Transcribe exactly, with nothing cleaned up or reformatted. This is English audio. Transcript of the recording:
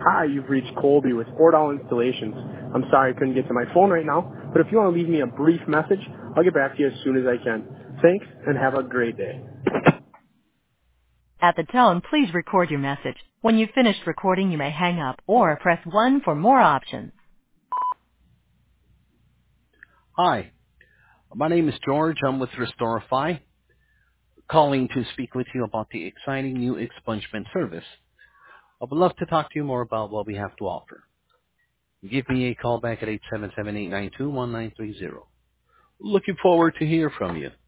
Hi, you've reached Colby with Fordall Installations. I'm sorry I couldn't get to my phone right now, but if you want to leave me a brief message, I'll get back to you as soon as I can. Thanks, and have a great day. At the tone, please record your message. When you've finished recording, you may hang up or press one for more options. Hi, my name is George. I'm with Restorify, calling to speak with you about the exciting new expungement service. I would love to talk to you more about what we have to offer. Give me a call back at eight seven seven, eight nine two, one nine three zero. Looking forward to hear from you.